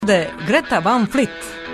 Greta Van Fleet.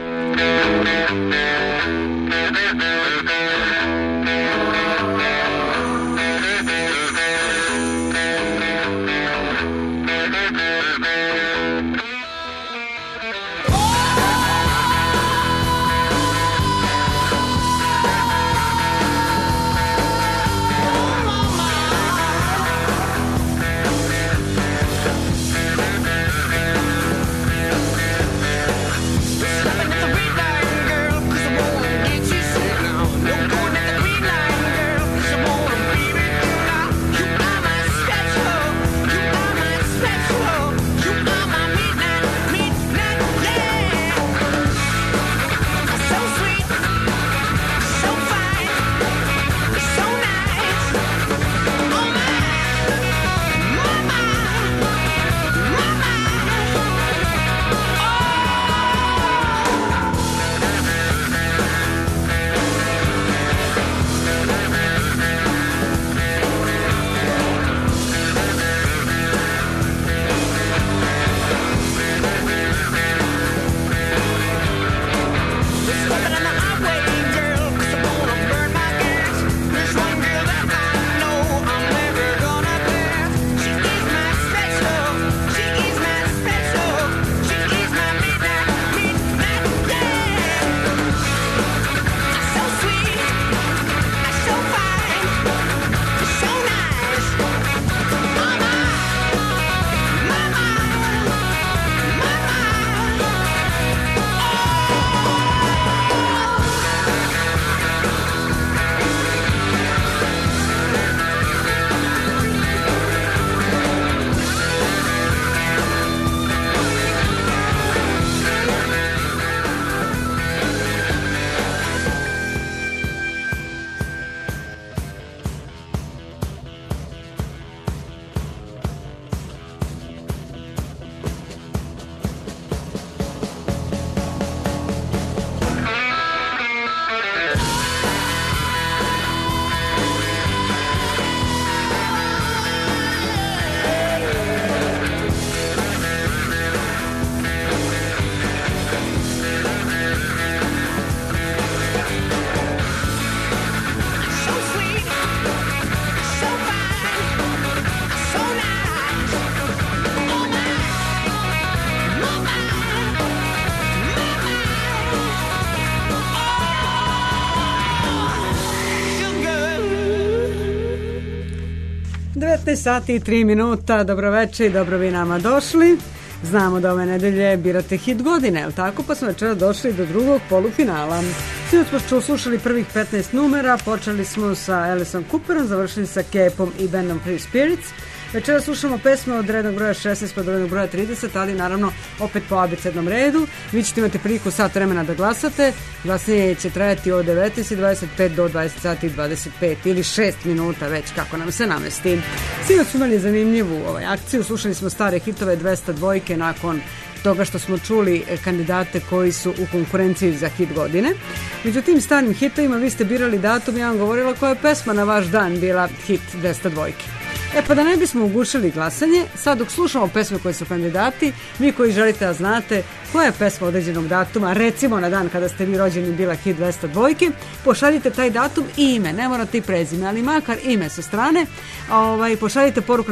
Sati i 3 minuta, dobroveče i dobro vi nama došli. Znamo da ove nedelje birate hit godine, ali tako, pa smo večera došli do drugog polufinala. Sinoć smo slušali prvih 15 numera, počeli smo sa Aliceom Cooperom, završili sa Capom i bandom Free Spirits. Večera slušamo pesme od rednog broja 16 pa do rednog broja 30, ali naravno opet po abecednom redu. Vi ćete imati priliku sat vremena da glasate. Glasanje će trajati od 19:25 do 20 sati 25 ili 6 minuta, već kako nam se namesti. Sinoć smo imali zanimljivu akciju, slušali smo stare hitove 202 nakon toga što smo čuli kandidate koji su u konkurenciji za hit godine. Među tim starim hitovima vi ste birali datum, ja vam govorila koja je pesma na vaš dan bila hit 202. Pa da ne bismo ugušili glasanje, sad dok slušamo pesme koje su kandidati, vi koji želite da znate koja je pesma određenog datuma, recimo na dan kada ste vi rođeni bila hit 202, pošaljite taj datum i ime, ne morate i prezime, ali makar ime sa strane, pošaljite poruku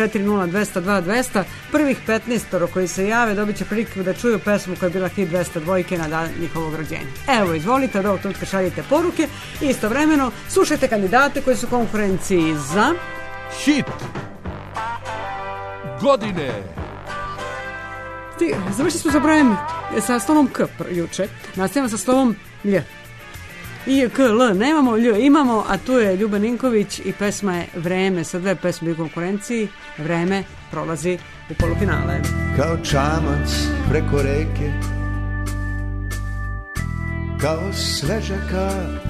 064-0202-200, prvih 15 koji se jave dobit će priliku da čuju pesmu koja je bila hit 202 na dan njihovog rođenja. Evo, izvolite, od ovog trenutka šaljite poruke i istovremeno slušajte kandidate koji su u konkurenciji za hit godine. Završili smo sa brojem sa slovom K juče. Nastavljamo sa slovom Lj. I, K, L nemamo, Lj imamo, a tu je Ljuba Ninković i pesma je Vreme. Sa dve pesme u konkurenciji, Vreme prolazi u polufinale. Kao čamac preko reke, kao sveža kap,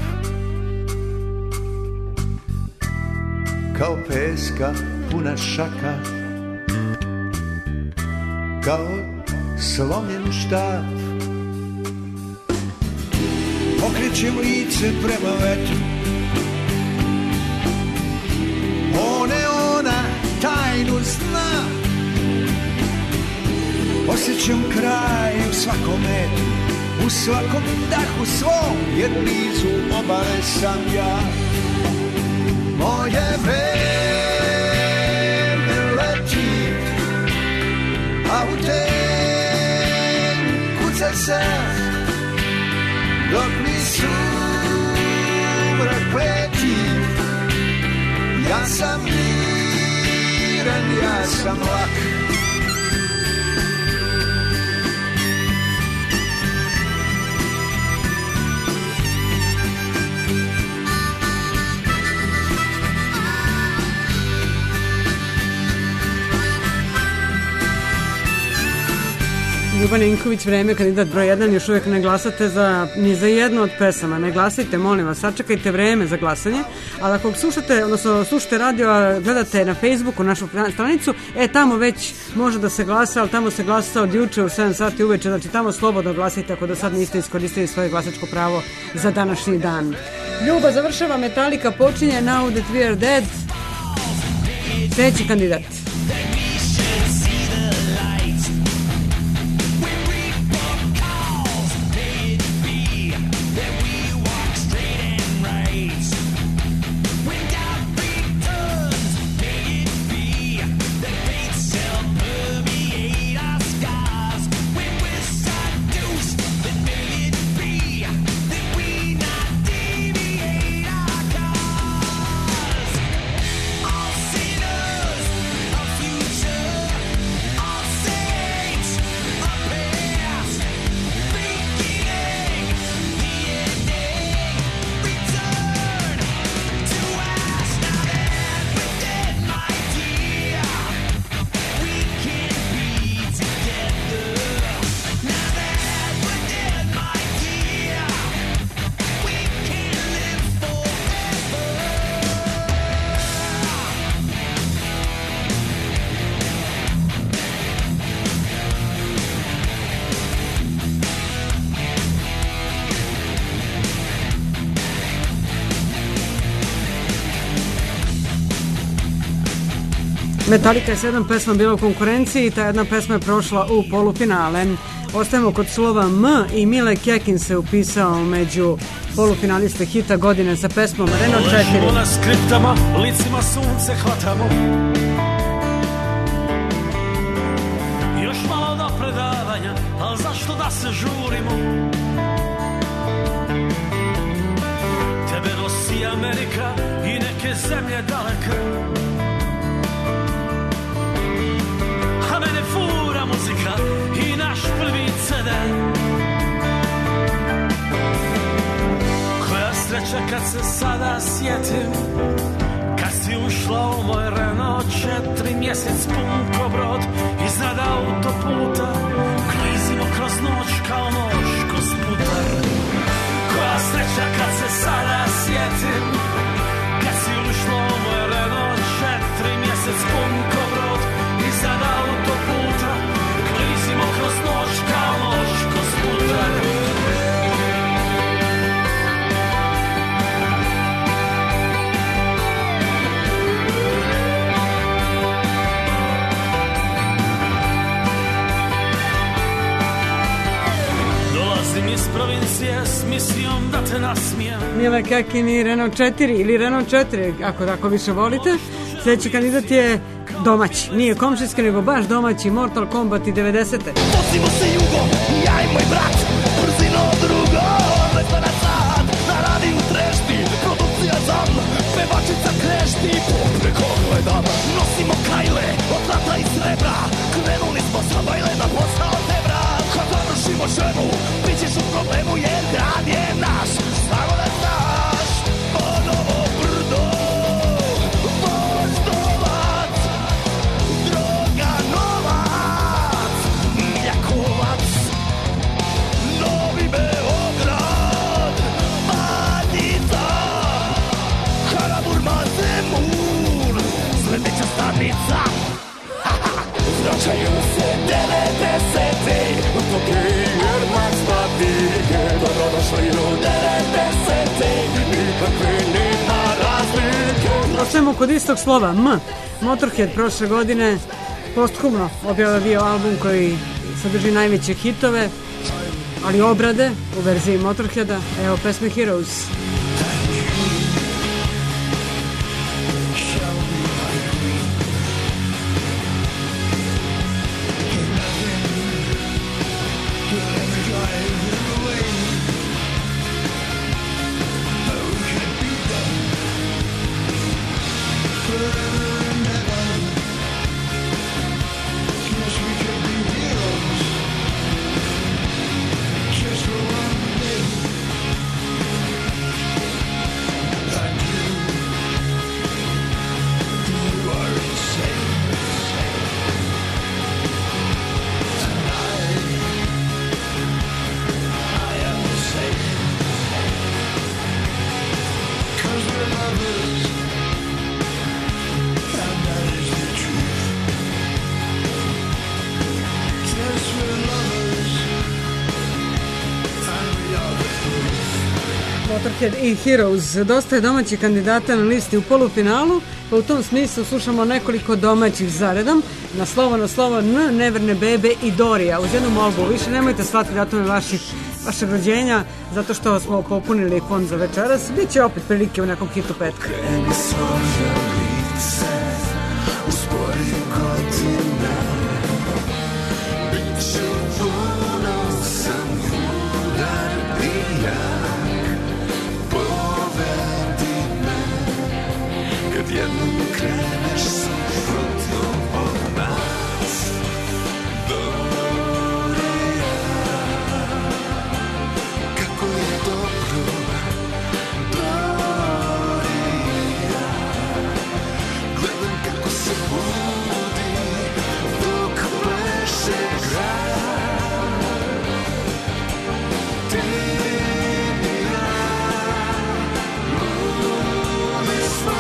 kao peska puna šaka, kao slomljen štap. Okrećem lice prema vetru, ona tajnu zna. Osjećam kraj u svakom metru, u svakom dahu svom, jer blizu obale sam ja. Moje vreme leti, a u ten kuca se, dok mi sumrak pleti. Ja sam miran, ja sam lak. Ljuban Ninković, Vreme, kandidat broj 1, još uvijek ne glasate ni za jednu od pesama. Ne glasajte, molim vas, sačekajte vreme za glasanje. Ali ako slušate radio, a gledate na Facebooku našu stranicu, tamo već može da se glasa, ali tamo se glasa od juče u 7 sati uveče, znači tamo slobodno glasajte ako do sad niste iskoristili svoje glasačko pravo za današnji dan. Ljuba završava, Metallica počinje Now That We Are Dead. Treći kandidat. Metallica je 7 pesma bila u konkurenciji i ta jedna pesma je prošla u polufinale. Ostajemo kod slova M i Mile Kekin se upisao među polufinaliste hita godine sa pesmom Renault 4. Ležimo na skriptama, licima sunce hvatamo. Još malo do predavanja, ali zašto da se žurimo? Tebe nosi Amerika i neke zemlje daleke, a mene fura muzika i naš prvi CD. Koja sreća kad se sada sjetim, kad si ušla u moj Renault 4, mjesec pun ko brod iznad autoputa, klizimo kroz noć kao nož kroz putar. Koja sreća kad se sada sjetim, kad si ušla u moj Renault 4, mjesec pun ko brod iznad autoputa, klizimo kroz noć kao nož kroz putar. Iz provincije s misijom da te nasmijem. Mile Kekin i Renault 4 ili Renault 4, ako tako više volite. Sljedeći kandidat je domaći. Nije komšijski, nego baš domaći, Mortal Kombat i 90. Vozimo se jugo, ja i moj brat, brzino drugo, 200 na sat, na radiju trešti, produkcija zam, pevačica krešti, popreko gledam, nosimo kajle, od zlata i srebra, krenuli smo sa bajle na posao tebra, kad završimo ženu, bit ćeš u problemu jer grad je naš, samo da znaš, ponovo brdo, voždovac, droga novac, Mljakovac, Novi Beograd, Banjica, Karaburma, Zemun, sledeća stanica, vraćaju se 90-te, dok je Jermak spatike, dobro došli u 90-te, nikakve nema razlike. Ostajemo kod istog slova M. Motorhead prošle godine posthumno objavio album koji sadrži najveće hitove, ali obrade u verziji Motorheada. Evo pesme Heroes. Motorhead i Heroes. Dosta je domaćih kandidata na listi u polufinalu, pa u tom smislu slušamo nekoliko domaćih zaredom. Na slovo N, Neverne bebe i Dorija. Uz jednu molbu, više nemojte slati datome vašeg rođenja, zato što smo popunili fond za večeras. Biće opet prilike u nekom hitu petka. Jednom kreneš suprotno od nas, Dorija, kako je dobro, Dorija, gledam kako se budi dok pleše grad, ti i ja, ludi smo.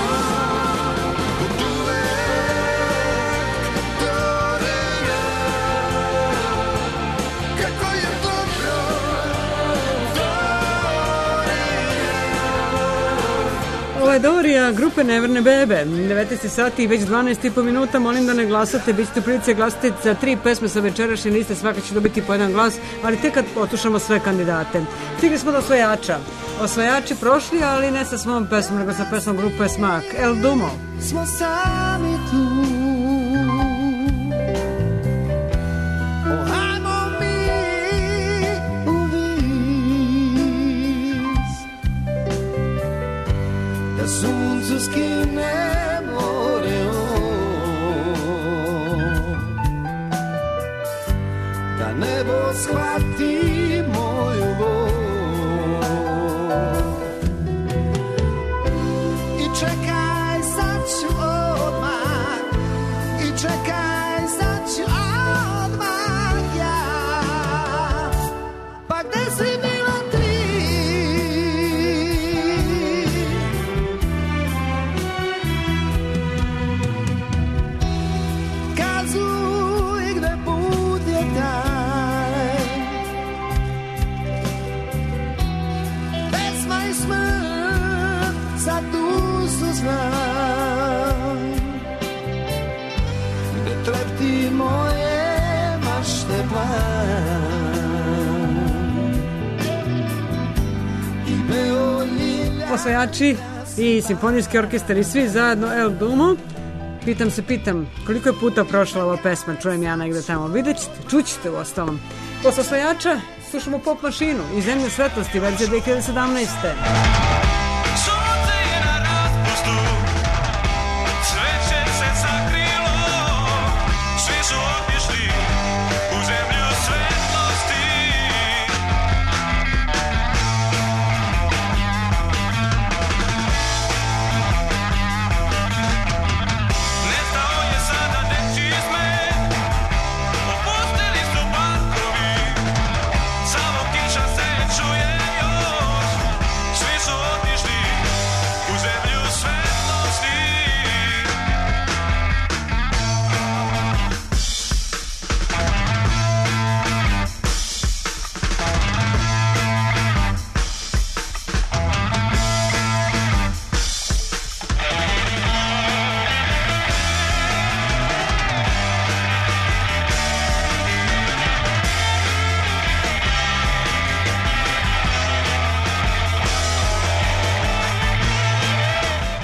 Ovo je Dorija, grupe Neverne bebe. 19 sati i već 12,5 minuta. Molim da ne glasate, bit ćete u prilici glasati za 3 pesme sa večerašnje liste. Svaka će dobiti po jedan glas, ali tek kad otušamo sve kandidate. Stigli smo do osvajača. Osvajači prošli, ali ne sa svojom pesmom, nego sa pesmom grupe Smak. El Dumo. Smo sami tu. Suncu skine more da nebo shvati moju bol i čekaj sad ću odmah i čekaj sad ću odmah ja pa gde si bila ti gde trepti moje mašte plan i beolilja. Osvajači i simfonijski orkestar i svi zajedno El Dumo. Pitam, koliko je puta prošla ova pesma, čujem ja negde tamo. Vidjet ćete, čućete u ostalom. Posle osvajača slušamo Pop mašinu i Zemlje svetlosti, verzija 2017. Svi su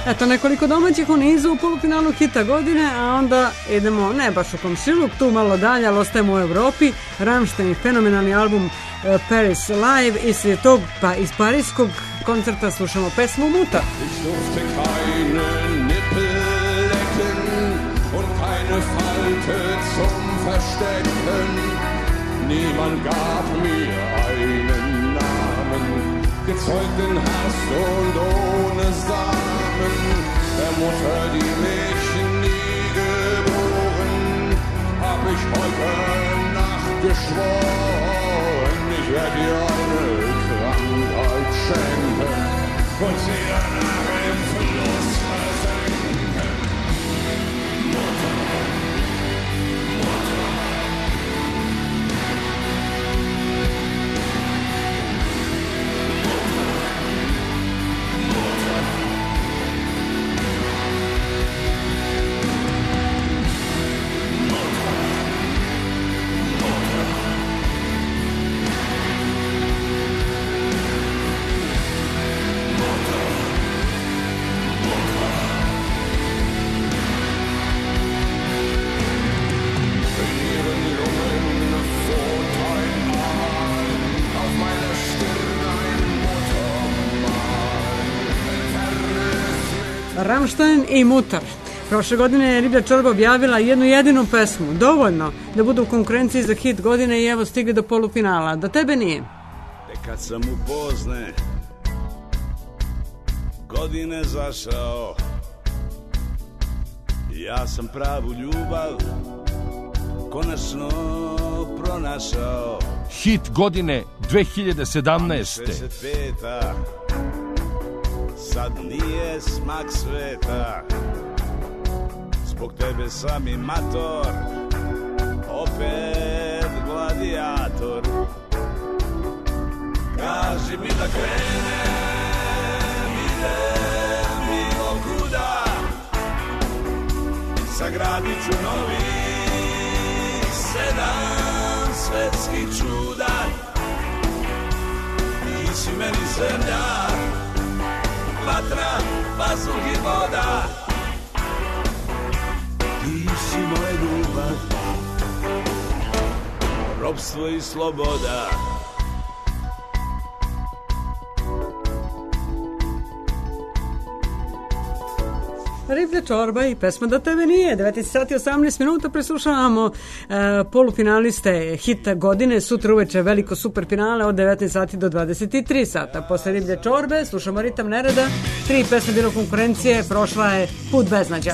Eto, nekoliko domaćih u nizu u polufinalu hita godine, a onda idemo ne baš u komšiluk, tu malo dalje, ali ostajemo u Evropi. Rammstein, fenomenalni album Paris Live, i iz tog, pa iz parijskog koncerta slušamo pesmu Mutter. Ich durfte keine Nippel lecken und keine Falte zum Verstecken. Niemand gab mir einen Namen, gezeugt in Hast und ohne Samen. Der Mutter, die mich nie geboren, hab ich heute Nacht geschworen, ich werde dir eine Krankheit schenken und sie danach im Fluss versenken. Mutter, Mutter. Rammstein i Mutter. Prošle godine je Riblja čorba objavila jednu jedinu pesmu, dovoljno da budu u konkurenciji za hit godine, i evo stigli do polufinala. Da tebe nije? Kad sam u pozne godine zašao, ja sam pravu ljubav konačno pronašao. Hit godine 2017. 65. Sad nije smak sveta, zbog tebe sam i mator, opet gladijator. Kaži mi da krenem, idem bilo kuda, sagradit ću novi 7 svetskih čuda. Ti si meni zemlja, vatra, vazduh i voda. Ti si moja ljubav, robstvo i sloboda. Riblja čorba i pesma Da tebe nije. 19 sati 18 minuta preslušavamo polufinaliste hita godine. Sutra uveče veliko super finale od 19 sati do 23 sata. Posle Riblje čorbe slušamo Ritam nereda. 3 pesme bilo konkurencije. Prošla je Put beznađa.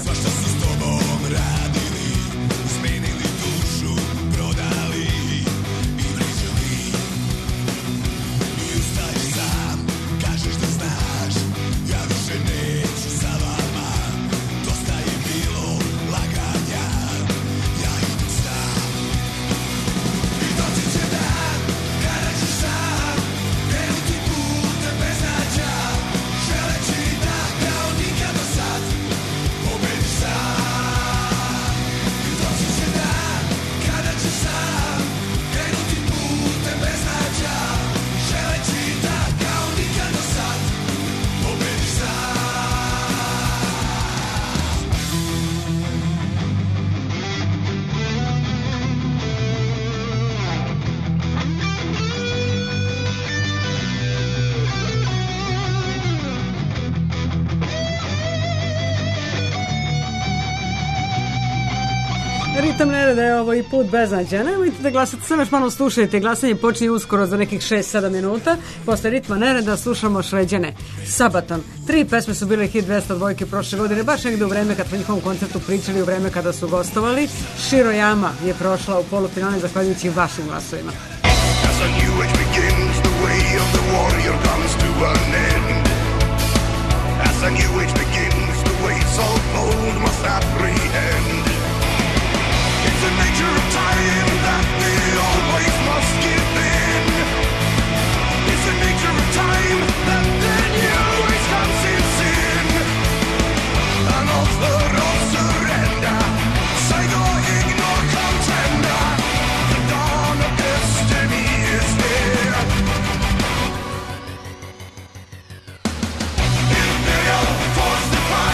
Ritam nereda je ovo i Put beznađa. Nemojte da glasate, samo još malo slušajte. Glasanje počinje uskoro za nekih 6-7 minuta. Posle Ritma nereda slušamo Šveđane. Sabaton. 3 pesme su bile hit 202 prošle godine, baš negde u vreme kad smo njihovom koncertu pričali, u vreme kada su gostovali. Shiro Yama je prošla u polufinale zahvaljujući vašim glasovima. As a new age begins, the way of the warrior comes to an end. As a new age begins, the ways of old must apprehend. It's the nature of time that we always must give in. It's the nature of time that the new age comes in sin. And offer of surrender, say no, ignore contender. The dawn of destiny is here. Imperial force defines.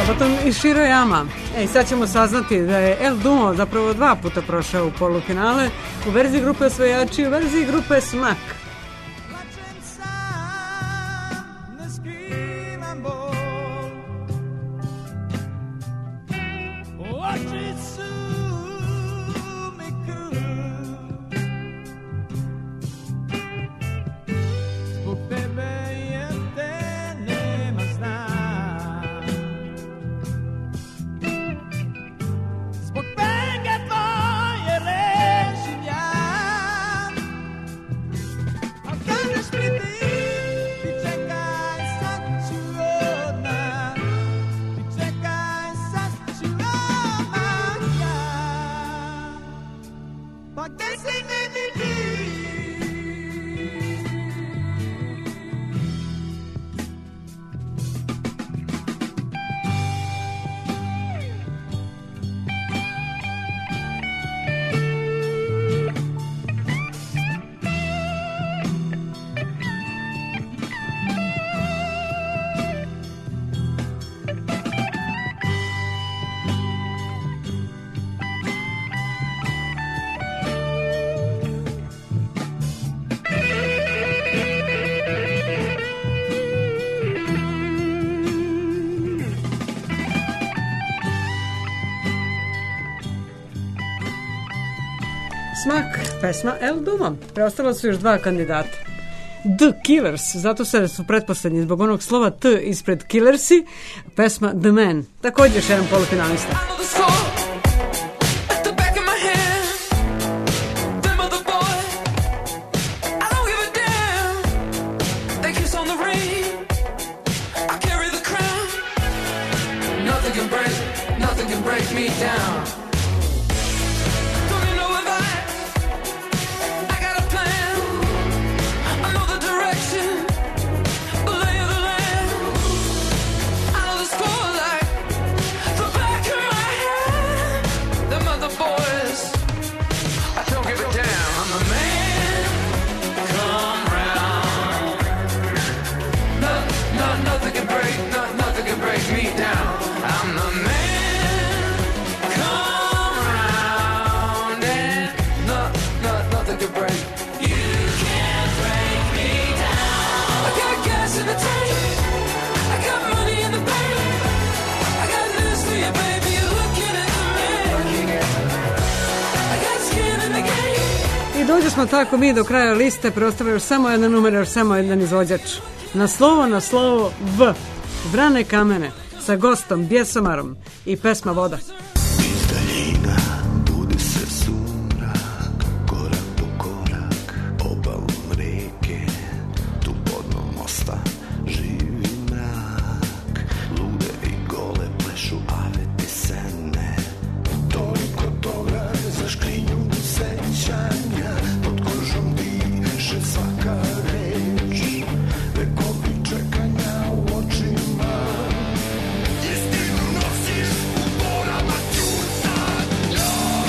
Potom i Shiroyama. I sad ćemo saznati da je El Dumo zapravo 2 puta prošao u polufinale, u verziji grupe Osvajači i u verziji grupe Smak. Smak, pesma El Dumo. Preostala su još 2 kandidata. The Killers, zato se su pretposlednji zbog onog slova T ispred Killersi, pesma The Man. Također još jedan polufinalista. Dođe smo tako mi do kraja liste, preostalo još samo jedan numer, još samo jedan izvođač. Na slovo V. Vrane kamene sa gostom Bjesomarom i pesma Voda. Iz daljina budi se sumrak, korak po korak, obalom reke, tu podnom mosta živi mrak. Lude i gole plešu aveti sene, toliko toga za škrinju sećanja. Pod kožom diše svaka reč, vekovi čekanja u očima. Istinu nosiš u morama ćutanja.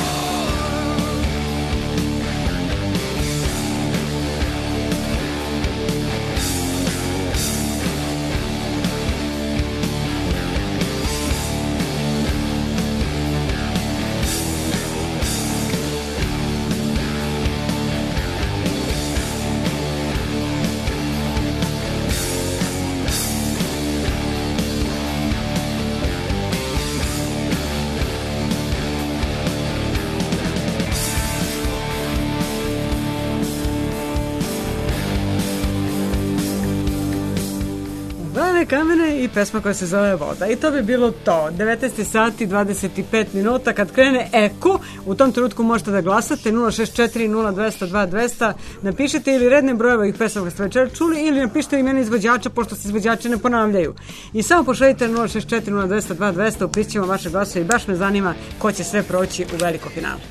Kamene i pesma koja se zove Voda. I to bi bilo to. 19 sati 25 minuta kad krene Eko, u tom trenutku možete da glasate 064 0200 2200, napišite ili redne brojeve ovih pesama koje ste večer čuli ili napišite imena izvođača, pošto se izvođači ne ponavljaju. I samo pošaljite 064 0200 2200, upišćemo vaše glasove i baš me zanima ko će sve proći u veliko finalu.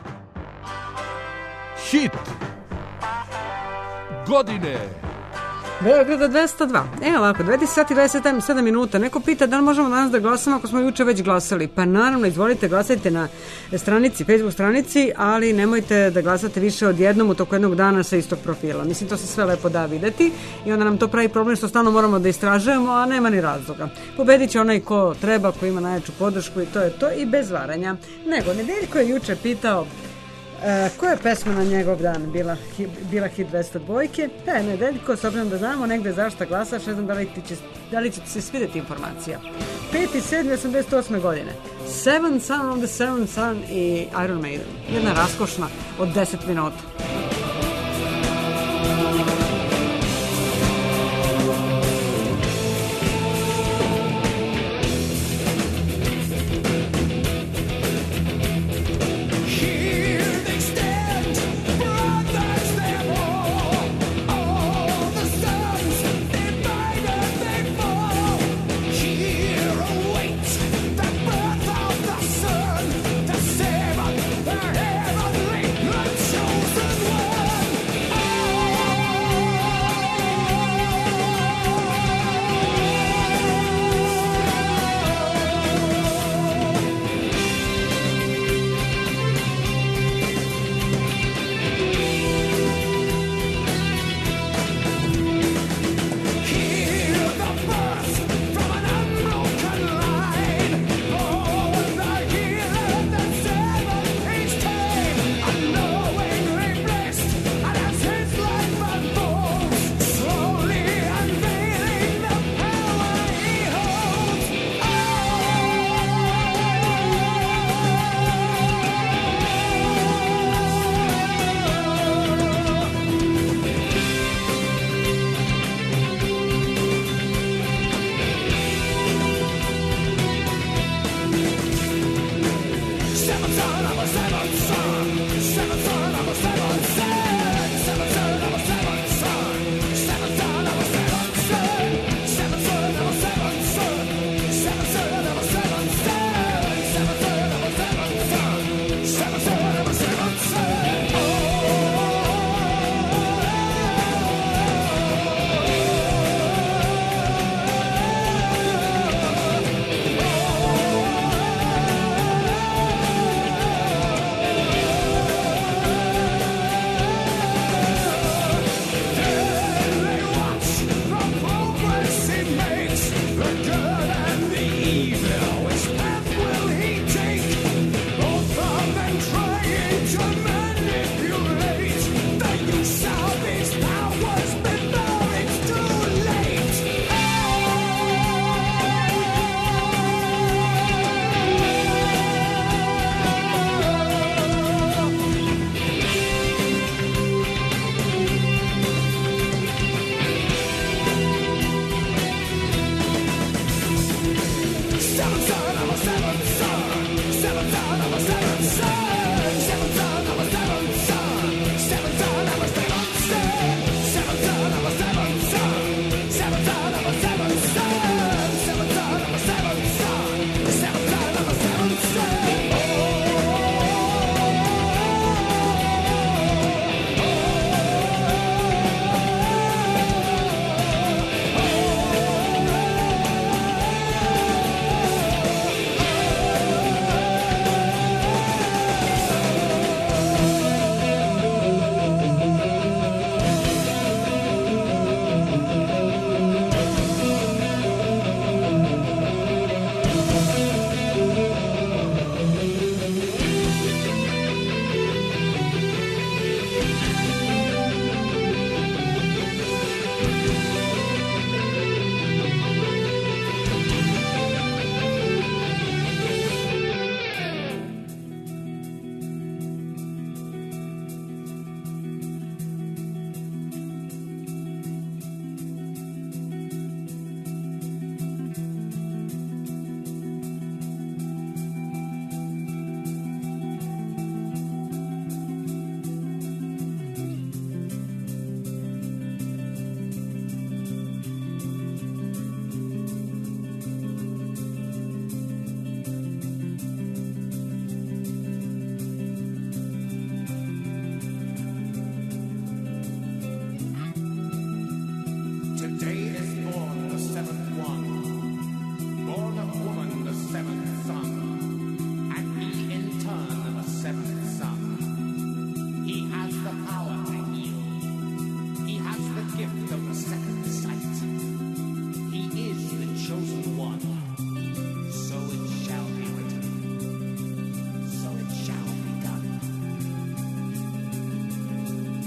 Hit godine. Beograda 202. Ovako, 20 sati 27 minuta. Neko pita da li možemo danas da glasamo ako smo juče već glasali. Pa naravno, izvolite, glasajte na stranici, Facebook stranici, ali nemojte da glasate više od jednom u toku jednog dana sa istog profila. Mislim, to se sve lepo da videti i onda nam to pravi problem što stalno moramo da istražujemo, a nema ni razloga. Pobedit će onaj ko treba, ko ima najjaču podršku i to je to i bez varanja. Nego, Nedeljko je juče pitao koja je pesma na njegov dan bila hit 202? Nedeljko, s obzirom da znamo negde zašta glasaš, ne znam da li će ti se svidjeti informacija. 5.7.88. godine. Seven Son of the Seven Son i Iron Maiden. Jedna raskošna od 10 minuta.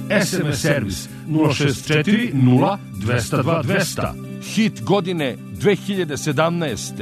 SMS servis 064 0 202 200. Hit godine 2017.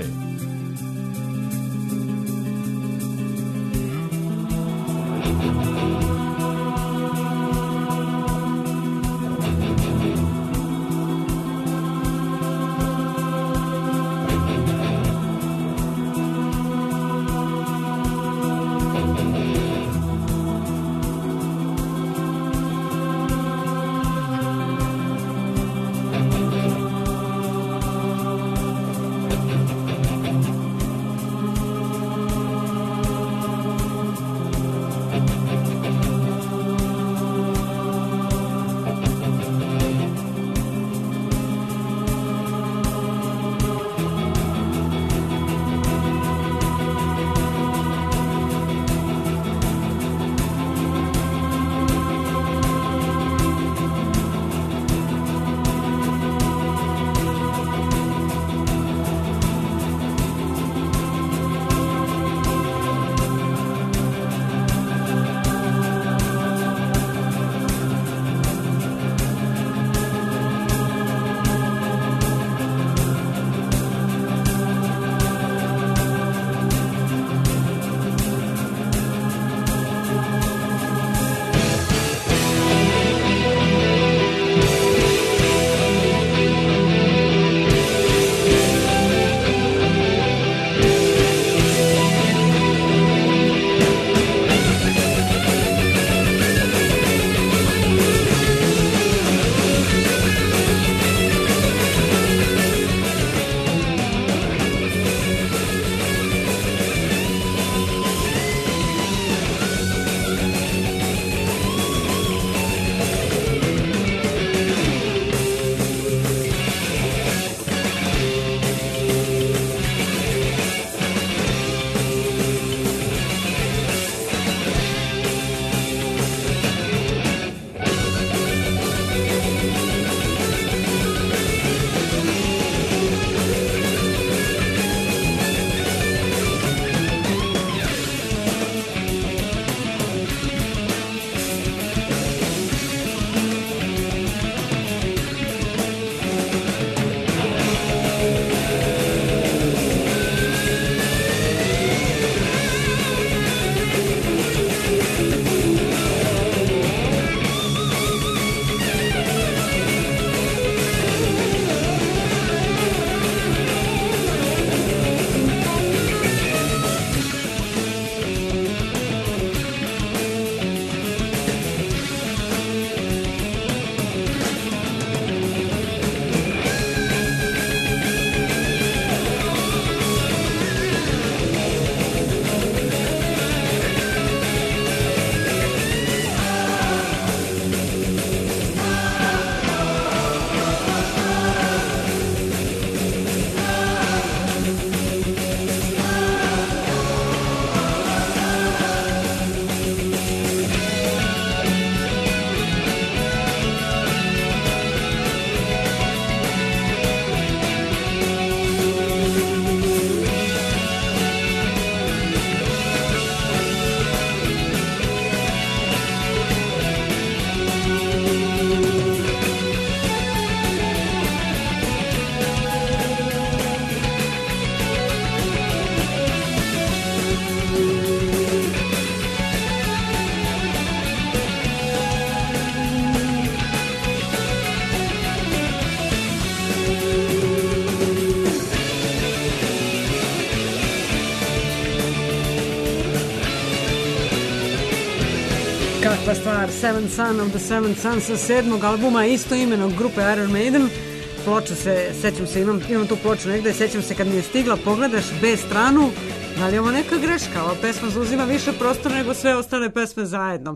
Kakva stvar, Seven Son of the Seven Son sa 7. albuma istoimenog grupe Iron Maiden. Ploča se, sećam se, imam tu ploču negde, sećam se kad mi je stigla, pogledaš B stranu, da li je ovo neka greška? Ova pesma zauzima više prostora nego sve ostale pesme zajedno.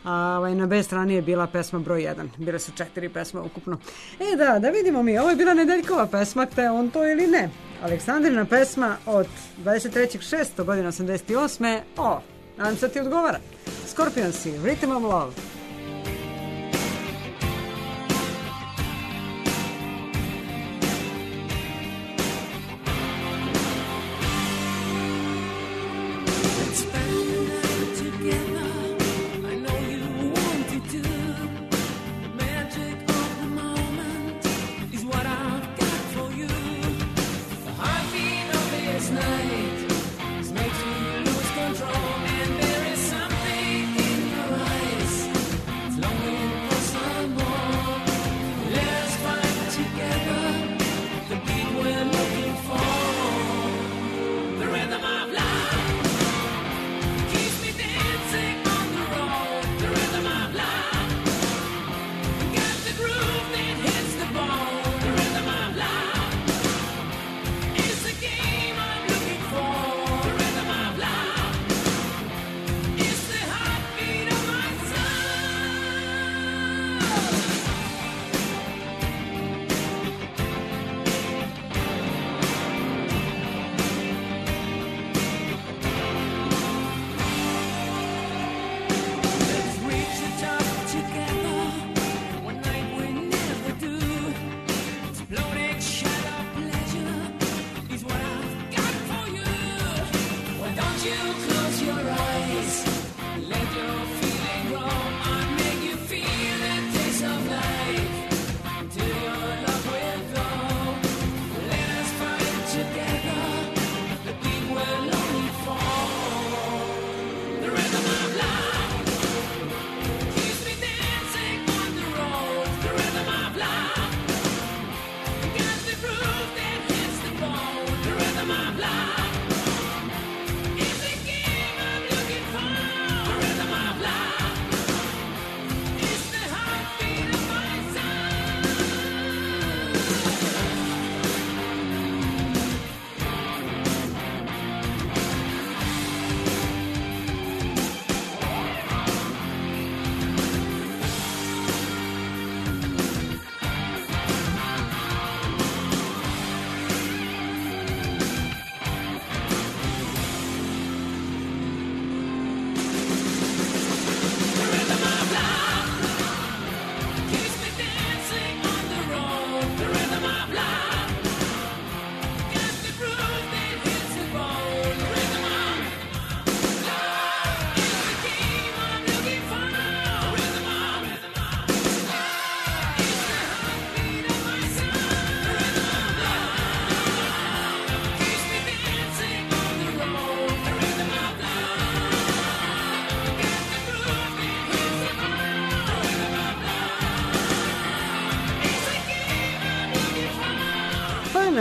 Na B strani je bila pesma broj 1. Bile su 4 pesme ukupno. Da vidimo mi, ovo je bila Nedeljkova pesma, te on to ili ne. Aleksandrina pesma od 23.6. godine 88. nadam se ti odgovara. Scorpionsi, Rhythm of Love.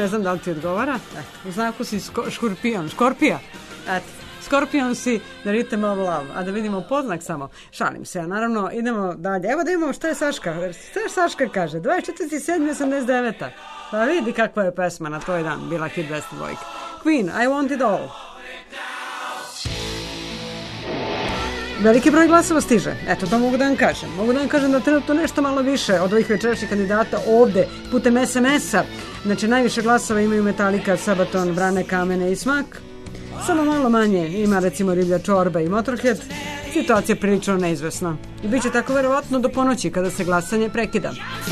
ne znam da li ti odgovara. U znaku si Škorpija. Eto. Scorpion si The Rhythm of Love. A da vidimo poznak samo. Šalim se, a naravno idemo dalje. Evo da imamo šta je Saška. Šta je Saška kaže? 24.7.89. Pa vidi kakva je pesma na tvoj dan bila hit 202. Queen, I Want It All. Veliki broj glasova stiže. Eto, to mogu da vam kažem. Mogu da vam kažem da trenutno nešto malo više od ovih večerašnjih kandidata ovde putem SMS-a. Znači, najviše glasova imaju Metallica, Sabaton, Vrane kamene i Smak. Samo malo manje ima recimo Riblja čorba i Motorhead. Situacija je prilično neizvesna. I bit će tako verovatno do ponoći kada se glasanje prekida.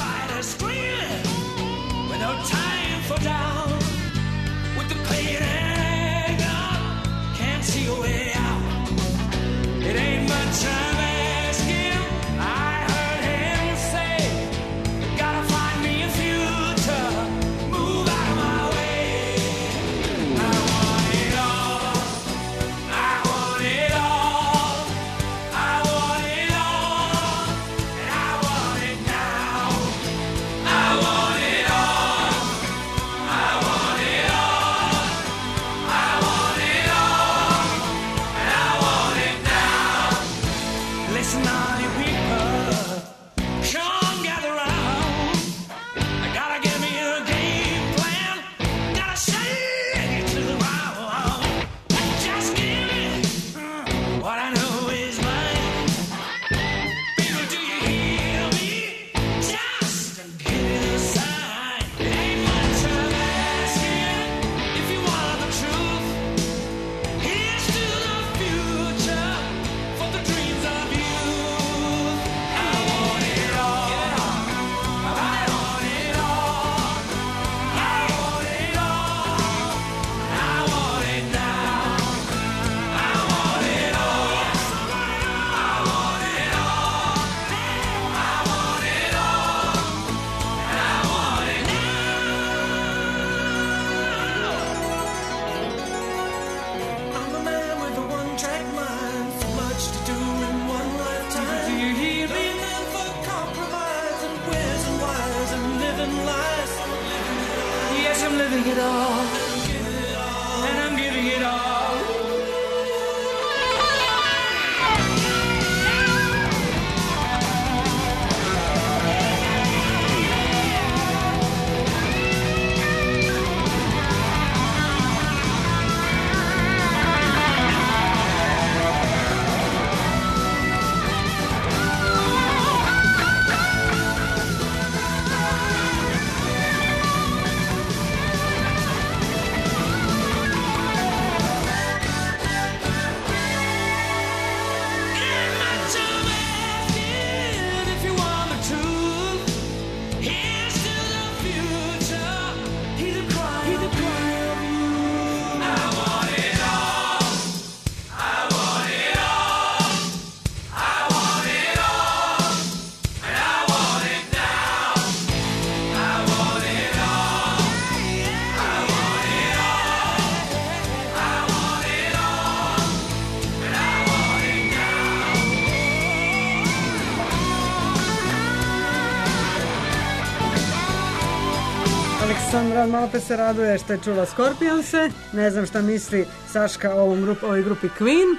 Aleksandra malo pe se raduje što je čula Scorpionse. Ne znam šta misli Saška o ovoj grupi Queen.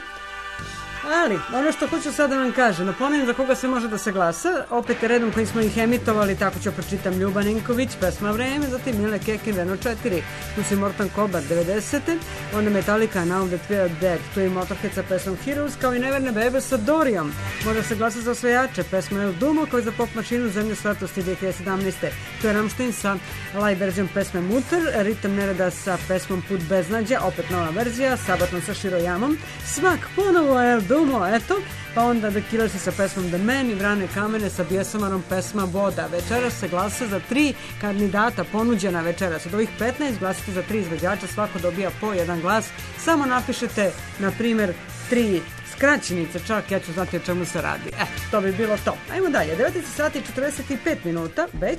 Ali, ono što hoću sad da vam kažem, napomenem za koga se može da se glasa. Opet je redom koji smo ih emitovali, tako ću pročitam Ljuba Ninković, Pesma Vreme, zatim Mile Kekin, Reno 4, tu si Morten Kobar 90. Onda Metallica, Now That We Are Dead, tu je Motorhead sa pesmom Heroes, kao i Neverne bebe sa Dorijom. Može se glasa za osvajače, pesma El Dumo, kao i za pop mašinu Zemlju svetlosti 2017. Tu je Rammstein sa live verzijom pesme Mutter, Ritam nereda sa pesmom Put beznađa, opet nova verzija, Sabaton sa Shiroyamom, Smak ponovo El Dumo, eto, pa onda The Killersi sa pesmom The Man i Vrane kamene sa Bjesomarom pesma Voda. Večeras se glasa za 3 kandidata ponuđena večeras. Od ovih 15 glasite za 3 izvođača, svako dobija po jedan glas. Samo napišete, na primjer, 3 skraćenice, čak ja ću znati o čemu se radi. To bi bilo to. Ajmo dalje, 19 sati i 45 minuta, već.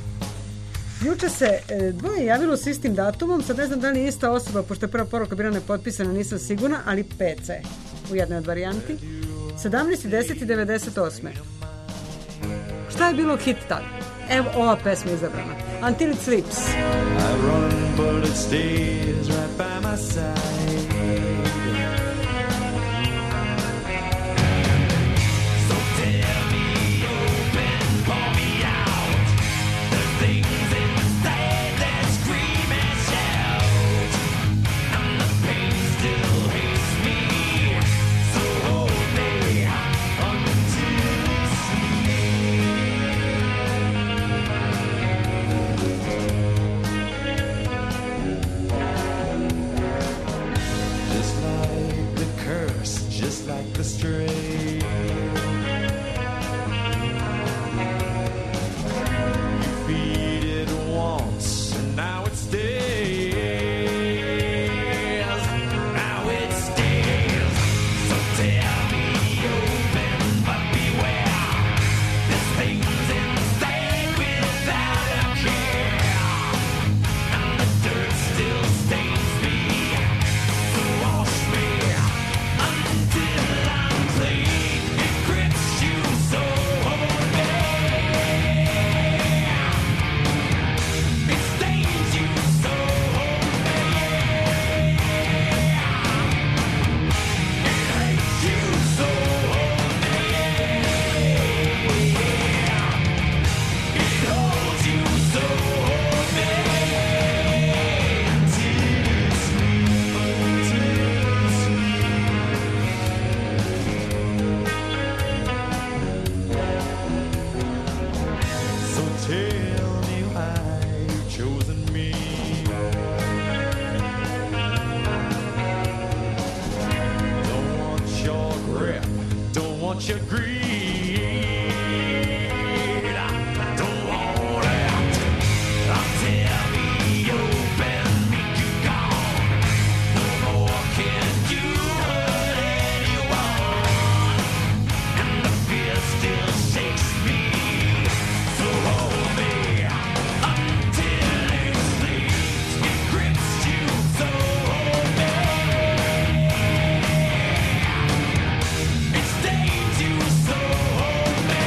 Juče se dvoje javilo s istim datumom, sad ne znam da li je ista osoba, pošto je prva poruka bila nepotpisana, nisam sigurna, ali PC u jednoj od varijanti. 17.10.98. Šta je bilo hit tad? Evo ova pesma izabrana. Until It Sleeps. I run but it stays right by my side. So tell me open, pour me out. There's things inside that scream and shout, and the pain still hates me. So hold me until just like the stray. You feed it once and now it stays. Now it stays. So tell me open but beware. This thing's inside without a care, and the dirt still stains me. So wash me until I'm clean. It grips you so hold me. It stains you so hold me. It hates you so hold me. It holds you so hold me. So tell me why you've chosen me. Don't want your grip, don't want your greed. Don't want it. Tell me open, make you gone. No more can you hurt anyone, and the fear still shakes me. So hold me until it sleeps. It grips you, so hold me. It stains you, so hold me.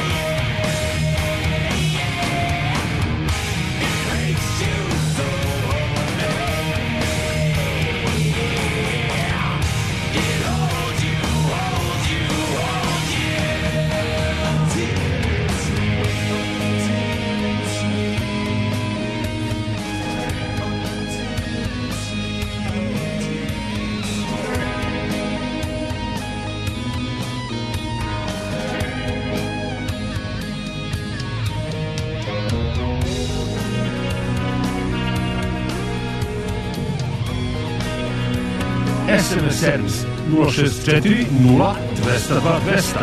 It hates you, so hold me. It holds you, holds you, holds you till it SMS servis 064 0 202 200.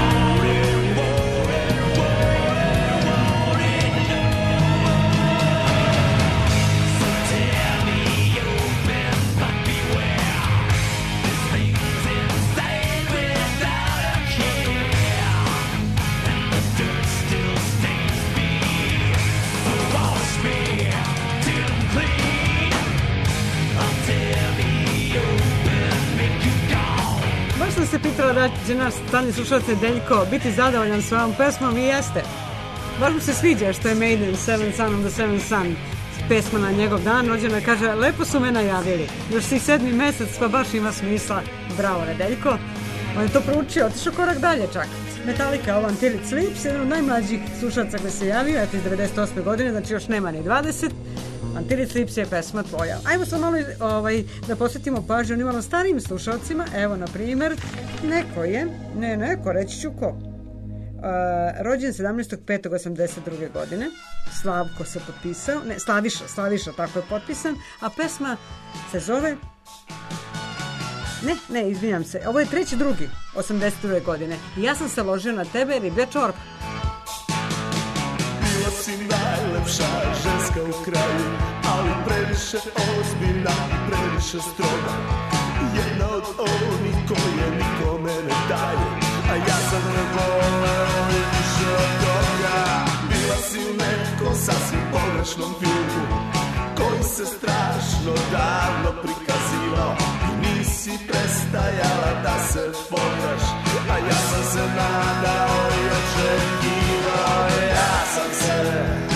Baš sam se pitala da će naš stalni slušalac Nedeljko biti zadovoljan s ovom pesmom i jeste. Baš mu se sviđa što je Maiden Seven Son of the Seven Son pesma na njegov dan rođena. Kaže, lepo su me najavili, još si 7. mesec pa baš ima smisla. Bravo Nedeljko. On je to proučio, otišao korak dalje čak. Metallica, ovo Until It Sleeps, jedan od najmlađih slušalaca koji se javio, eto iz 98. godine, znači još nema ni 20. Until It Sleeps je pesma tvoja. Ajmo sad malo da posjetimo pažnju onim malo starijim slušalcima. Evo, na primjer, reći ću ko. Rođen 17.5.82. godine. Slavko se potpisao. Ne, Slaviša, tako je potpisan. A pesma se zove... Ne, izvinjam se. Ovo je 3.2.82. godine. I ja sam se ložio na tebe, riblja čorba. Bila si najlepša ženska u kraju, ali previše ozbiljna, previše stroga. Jedna od onih koje nikome ne daju, a ja sam ne voleo više od toga. Bila si u nekom sasvim pogrešnom filmu, koji se strašno davno prikazivao, i nisi prestajala da se potraš, a ja sam se nadao i očekivao. Ja sam se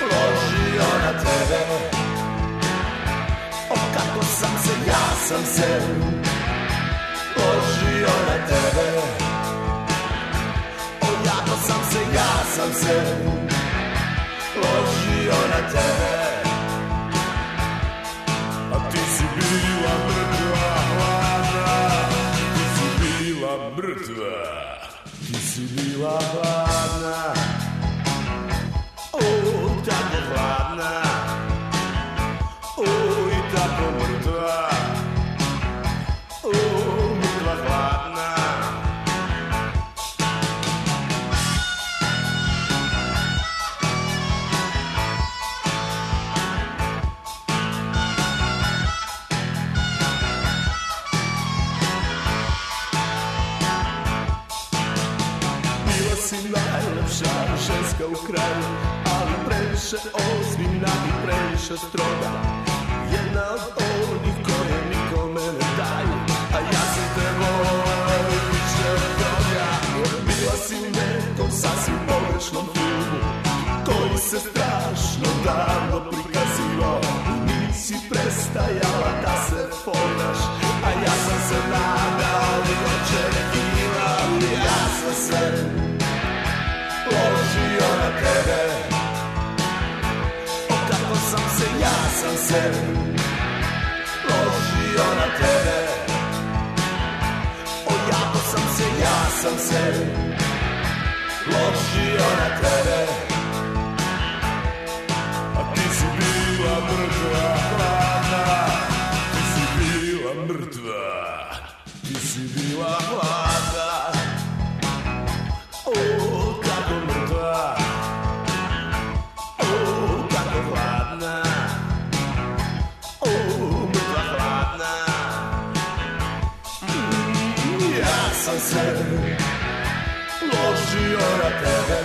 ložio na tebe. O kako sam se, ja sam se ložio na tebe. O jako sam se, ja sam se ložio na tebe. A ti si bila mrtva, hladna, ti si bila mrtva, ti si bila hladna, o tako hladna, o i tako mrtva, o mrtva hladna. Najlepša ženska u kraju, ali previše ozbiljna i previše stroga. Jedna od onih koje nikome ne daju, a ja sam te volao više od toga. Bila si u nekom sasvim pogrešnom filmu, koji se strašno davno prikazivao. Nisi prestajala da se foljaš, a ja sam se nadao i očekivao. Ja sam se ložio na tebe. O kako sam se, ja sam se ložio na tebe. O jako sam se, ja sam se ložio na tebe. A ti si bila mrtva, hladna, ti si bila mrtva, ti si bila hladna. O kako mrtva, o kako hladna, o mrtva hladna. Ja sam se ložio na tebe.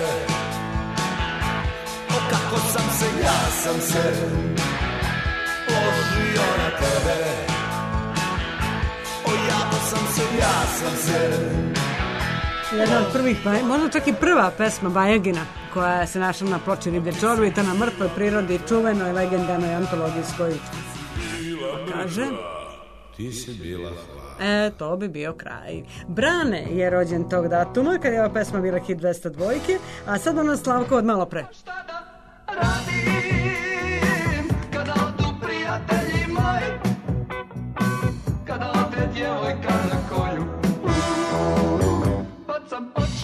O kako sam se, ja sam se ložio na tebe. O jako sam se, ja sam se. Jedna od prvih, možda čak i prva pesma Bajagina koja se našla na ploči Riblje čorbe i to na mrtvoj prirodi, čuvenoj, legendarnoj, antologijskoj. Kaže, ti si bila hladna. To bi bio kraj. Brane je rođen tog datuma kad je ova pesma bila hit 202, a sad ona Slavko od malo pre. Šta da radim kada odu prijatelji moji, kada ode djevojka na koju bacam oči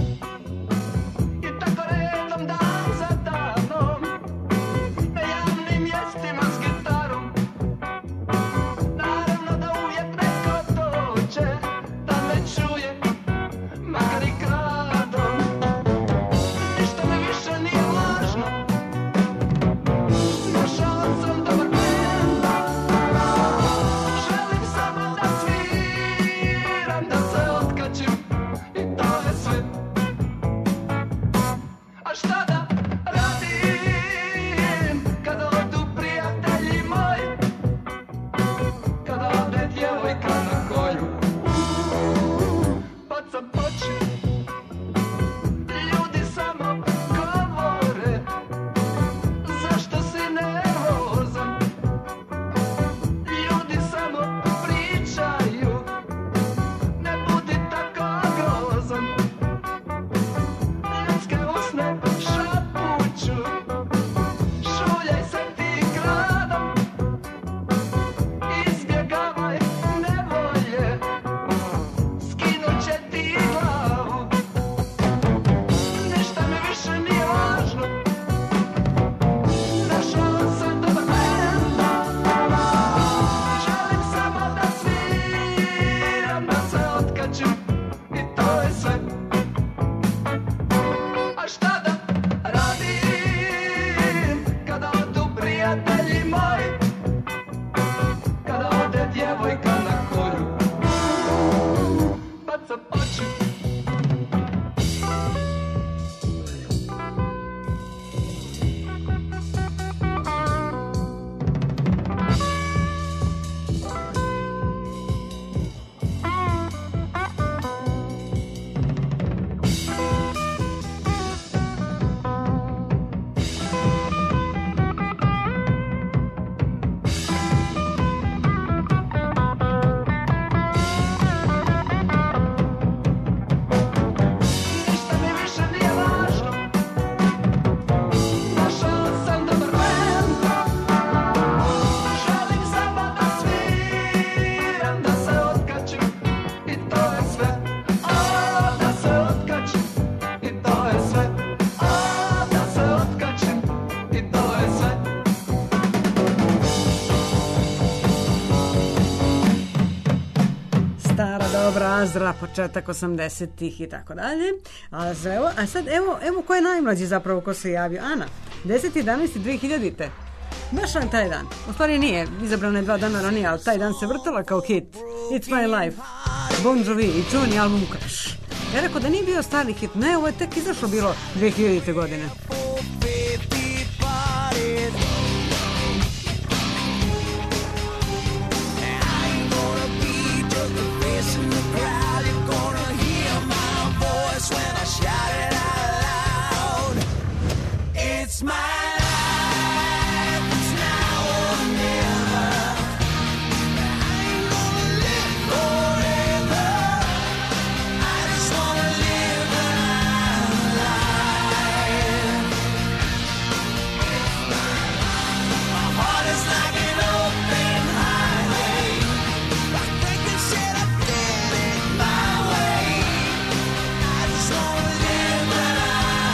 i tako redom dan za danom na javnim mjestima s gitarom. Naravno da uvijek neko dođe da me čuje, makar i kradom. Ništa mi više nije važno. Nazra, početak 80-ih i tako dalje. A sad evo ko je najmlađi zapravo ko se javio. Ana, 10.11.2000. Baš on taj dan. U stvari nije, izabrana je 2 dana ranije, ali taj dan se vrtala kao hit. It's My Life, Bon Jovi i čuveni album Crash. Ja rekao da nije bio stari hit, ne, ovo je tek izašlo bilo 2000. godine. It's my life, it's now or never. I ain't gonna live forever. I just wanna live my life. My heart is like an open highway. I think I said I did it my way. I just wanna live my life.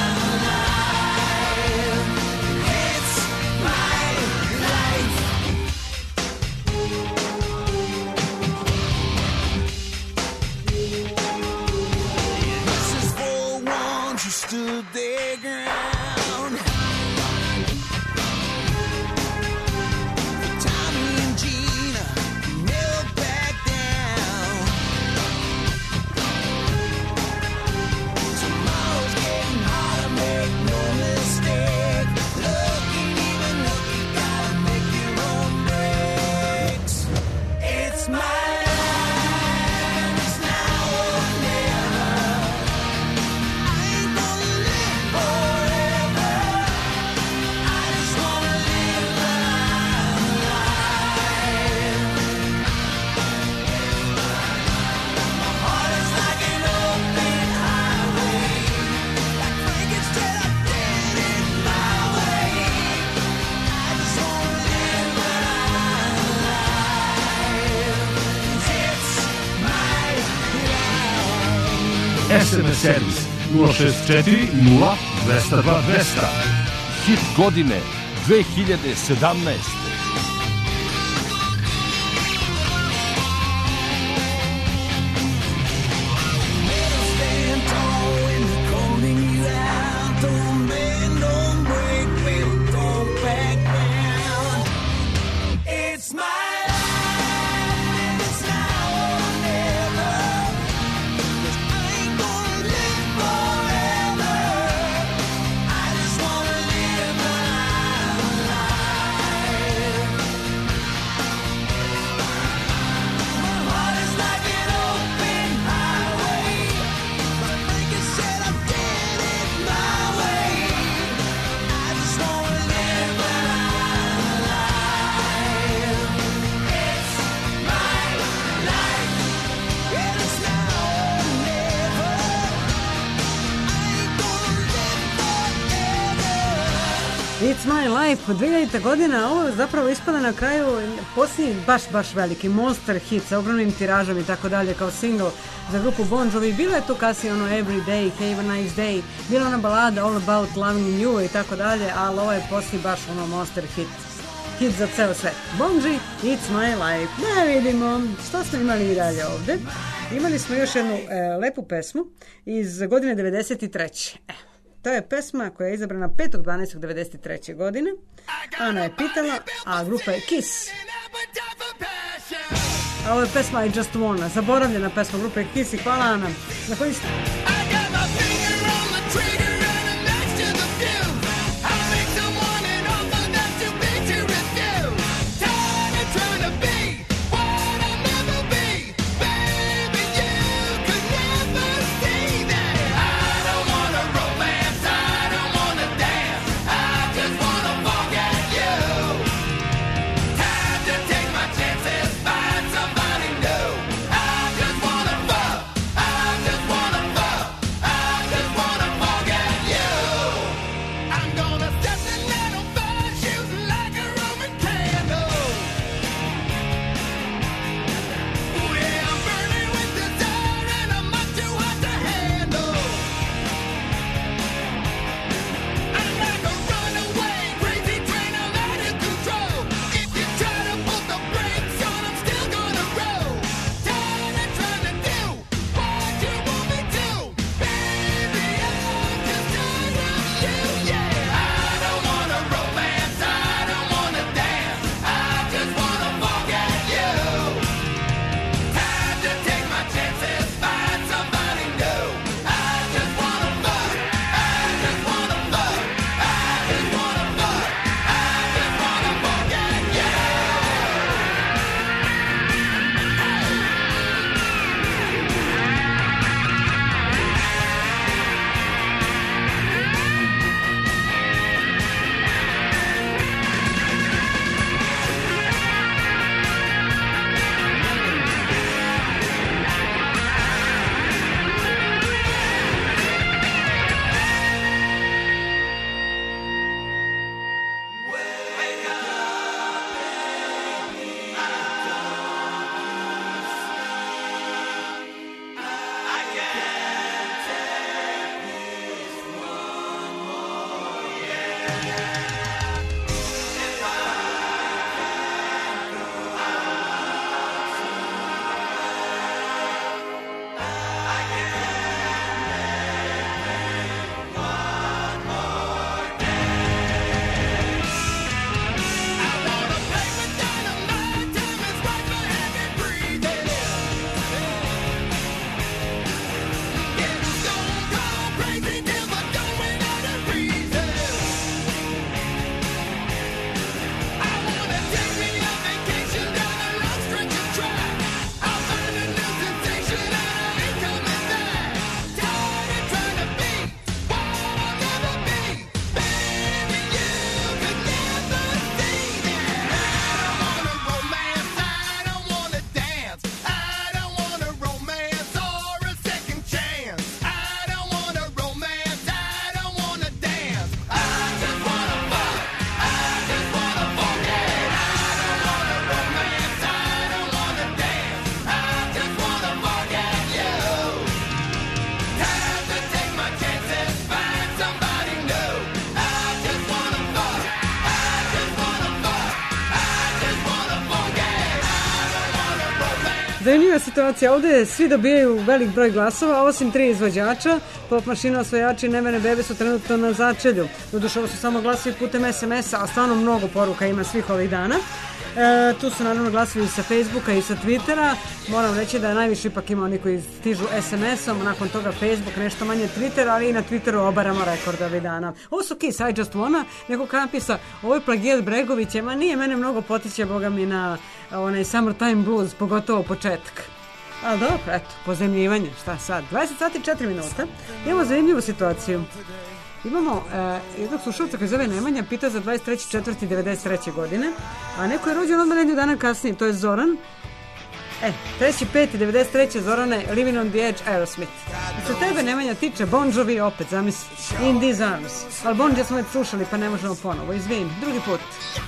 Stood their ground. Tommy and Gina never back down. Tomorrow's getting harder, make no mistake. Looking even look, you gotta make your own breaks. It's my SMS servis 064 02 202 200. Hit godine 2017. It's My Life, 2000. godina, ovo zapravo ispada na kraju posljednji baš veliki monster hit sa ogromnim tiražom i tako dalje kao single za grupu Bon Jovi. Bilo je to kasnije ono Every Day, Have a Nice Day, bila ona balada All About Loving You i tako dalje, ali ovo je posljednji baš ono monster hit za ceo svet. Bon Jovi, It's My Life. Da vidimo što smo imali i dalje ovde. Imali smo još jednu lepu pesmu iz godine 93. To je pesma koja je izabrana 5.12.93. godine. Ana je pitala, a grupa je Kiss. A ovo je pesma I Just Wanna, zaboravljena pesma grupe Kiss i hvala Ana. Na koji ste? Fuck. Zanimljiva situacija. Ovde svi dobijaju velik broj glasova, osim 3 izvođača. Pop mašina, osvajači i Nevene bebe su trenutno na začelju. Doduše, ovo su samo glasovi putem SMS-a, a stvarno mnogo poruka ima svih ovih dana. Tu su naravno glasovi sa Facebooka i sa Twittera. Moram reći da najviše ipak ima oni koji stižu SMS-om, nakon toga Facebook, nešto manje Twitter, ali i na Twitteru obaramo rekord ovih dana. Ovo su Kiss, I Just Wanna, neko napisa, ovo je plagijat Bregovića, ma nije, mene mnogo potiče, boga mi, na onaj Summertime Blues, pogotovo početak. Ali dobro, eto, pozemljivanje, šta sad? 20 sati 4 minuta, imamo zanimljivu situaciju. Imamo jednog slušalca koji zove Nemanja, pita za 23.4.93. godine, a neko je rođen odmah nedelju dana kasnije, to je Zoran. 3.5.93. Zorane, Living on the Edge, Aerosmith. I se tebe, Nemanja, tiče Bon Jovi opet, zamisli, In These Arms. Ali Bon Jovi smo već slušali, pa ne možemo ponovo, izvim, drugi put.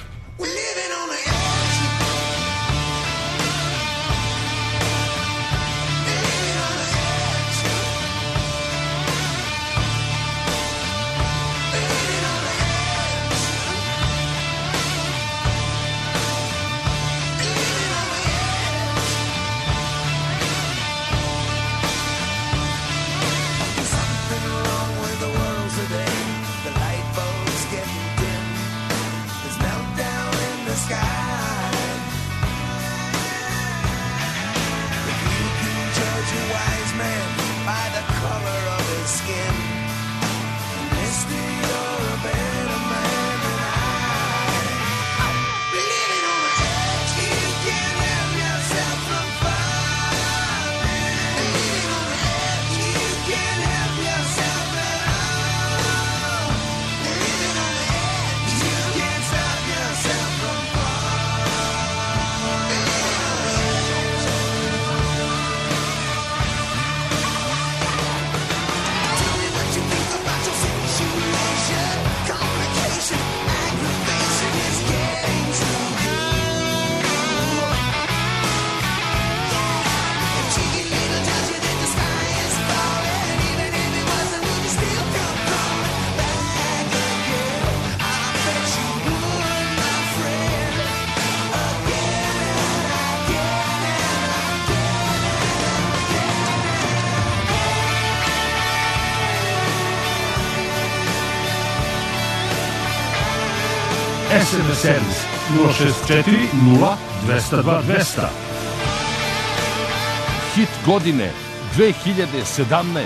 SMS servis 064 0 202 200. Hit godine 2017.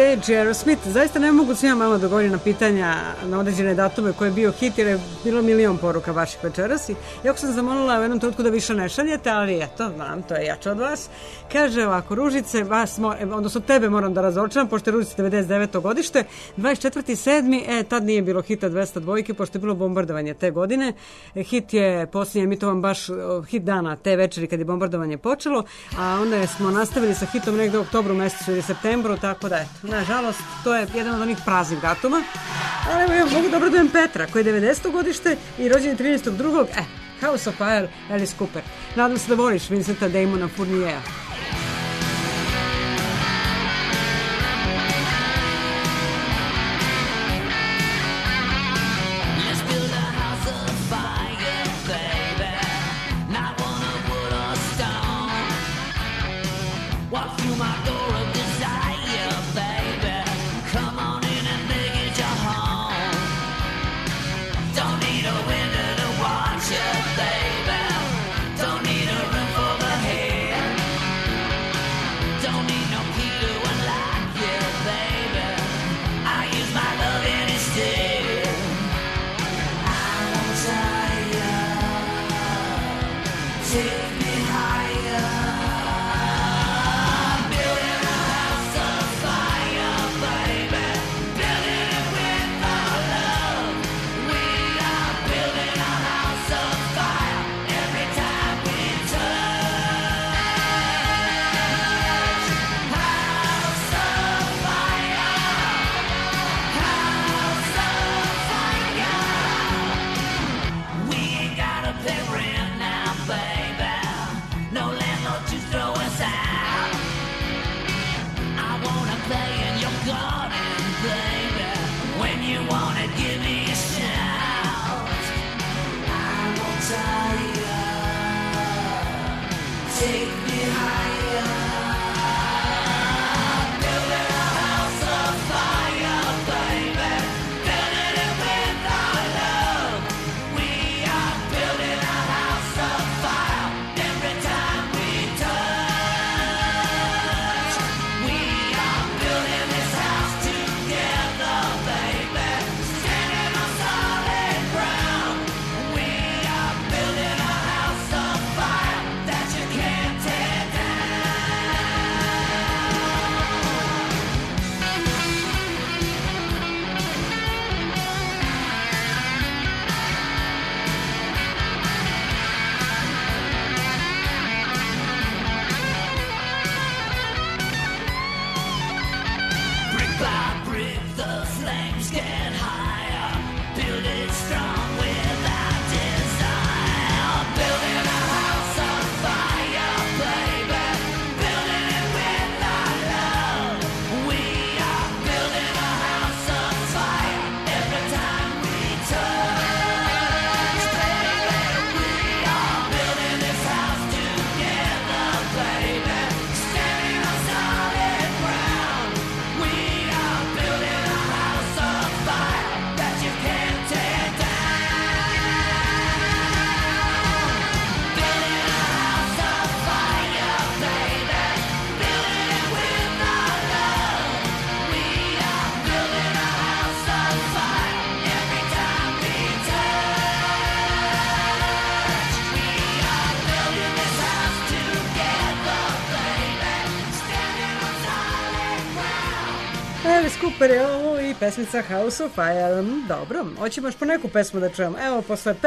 Page i Aerosmith. Zaista ne mogu svima malo dogovoriti na pitanja na određene datume koje je bio hit, jer je bilo milion poruka vaših večeras. I jako sam zamolila u jednom trenutku da više ne šaljete, ali eto, znam, to je jače od vas. Kaže ovako, Ružice, odnosno tebe moram da razočaram, pošto je Ružice 99. godište, 24.7. Tad nije bilo hita 202, pošto je bilo bombardovanje te godine. Hit je poslije emitovan baš hit dana te večeri kad je bombardovanje počelo, a onda smo nastavili sa hitom negde u oktobru mesecu ili septembru, tako da eto, nažalost, to je jedan od onih praznih datuma. Ali evo, mogu dobro dojem Petra, koji je 90. godište i rođen 13.2. House of Fire, Alice Cooper. Nadam se da voliš Vincenta Damona Fourniera. Super je ovo i pesmica House of Fire. Dobro, hoćemo još po neku pesmu da čujemo. Evo,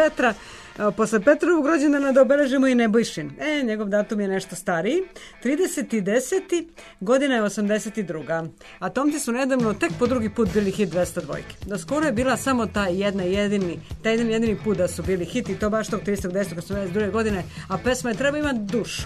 posle Petrovog rođendana da obeležimo i Nebojšin. Njegov datum je nešto stariji. 30.10. godina je 82. A Tomci su nedavno tek po drugi put bili hit 202. Do skoro je bila samo taj jedan jedini put da su bili hit i to baš tog 30.10.82. godine, a pesma je Treba imati dušu.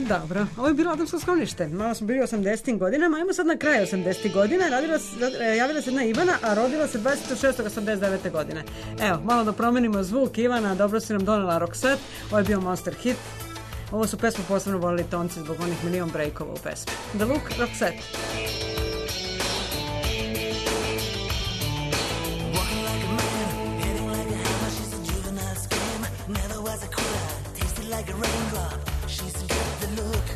Dobro, ovo je bilo Adamsko sklonište. Malo smo bili u 80. godinama, ajmo sad na kraju 80. godina. Javila se jedna Ivana, a rodila se 26.89. godine. Evo, malo da promenimo zvuk. Ivana, dobro si nam donela Roxette. Ovo je bio Monster hit. Ovo su pesmu posebno volili tonci zbog onih milion breakova u pesmi. The Look, Roxette. Like a raindrop, she's got the look.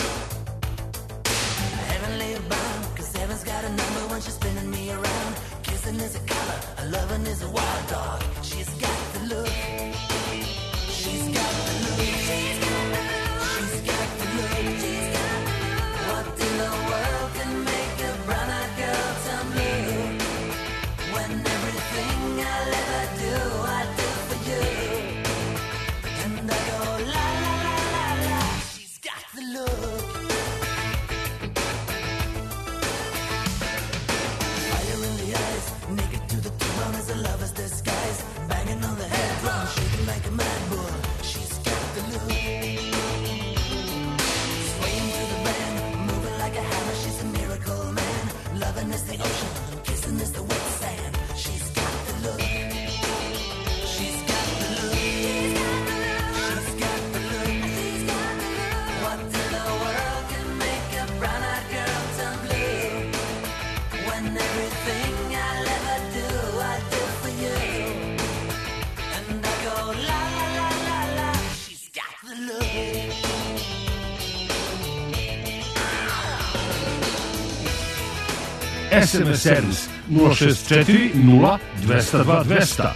Heavenly bound, cause heaven's got a number when she's spinning me around. Kissing is a color, a loving is a wild dog. She's got the look. She's got the look. She's got the look. She's got the look. She's got the look. What in the world can make a brown-eyed girl turn blue? When everything I'll ever do, I do for you. And I go la la la la la. She's got the look. Fire in the eyes, naked to the bone as a lover's disguise. Banging on the head drum, shaking like a mad bull. She's got the look. Swaying to the band, moving like a hammer. She's a miracle man. Loving is the ocean, kissing is the wet sand. She's got the look. She's got the look. She's got the look. She's got the look. What in the world can make a brown-eyed girl turn blue? When everything I'll ever do, I do for you. And I go la la la la la. She's got the look. SMS servis 064 0 202 200.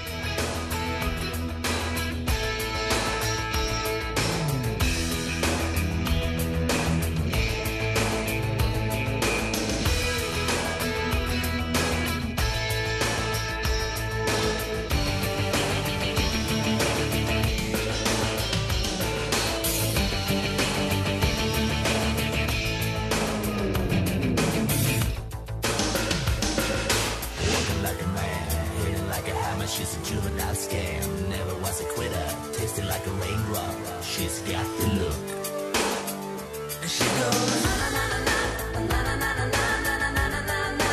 Like a man, hitting like a hammer. She's a juvenile scam. Never was a quitter. Tasting like a raindrop. She's got the look. And she goes na na na na na na na na na na na na na na.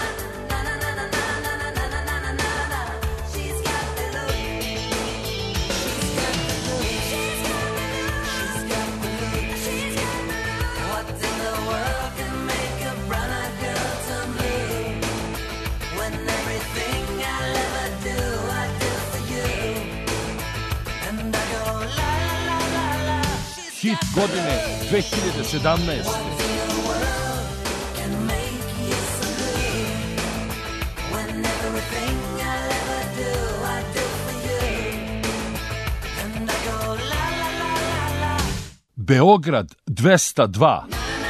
She's got the look. She's got the look. She's got the look. She's got the look. She's got the look. What in the world can make a brown-eyed girl turn blue? When everything I'll ever do, I do for you. And I go la la la la la. Hit godine 2017. What in the world can make you so blue? When everything I'll ever do, I do for you. And I go la la la la la. Beograd 202.